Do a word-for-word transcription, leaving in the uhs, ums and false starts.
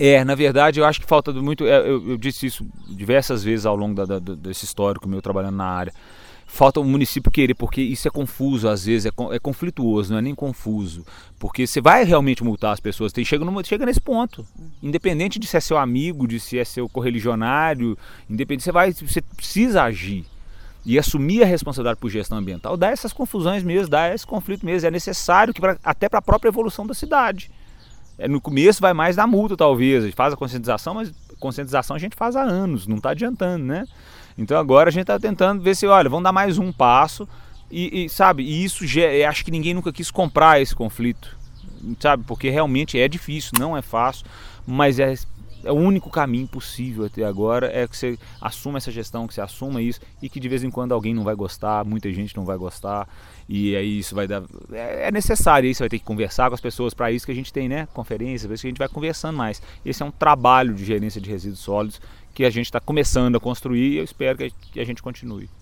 É, na verdade, eu acho que falta muito... Eu, eu disse isso diversas vezes ao longo da, da, desse histórico meu trabalhando na área. Falta o município querer, porque isso é confuso às vezes, é, é conflituoso, não é nem confuso. Porque você vai realmente multar as pessoas, tem, chega, numa, chega nesse ponto. Independente de se é seu amigo, de se é seu correligionário, independente, você, vai, você precisa agir. E assumir a responsabilidade por gestão ambiental dá essas confusões mesmo, dá esse conflito mesmo. É necessário que pra, até para a própria evolução da cidade. É, no começo vai mais na multa talvez, a gente faz a conscientização, mas conscientização a gente faz há anos, não está adiantando, né? Então agora a gente está tentando ver se, olha, vamos dar mais um passo e, e sabe, e isso já, acho que ninguém nunca quis comprar esse conflito, sabe, porque realmente é difícil, não é fácil, mas é, é o único caminho possível até agora, é que você assuma essa gestão, que você assuma isso e que de vez em quando alguém não vai gostar, muita gente não vai gostar e aí isso vai dar, é, é necessário, aí você vai ter que conversar com as pessoas, para isso que a gente tem, né, conferências, para isso que a gente vai conversando mais. Esse é um trabalho de gerência de resíduos sólidos que a gente está começando a construir e eu espero que a gente continue.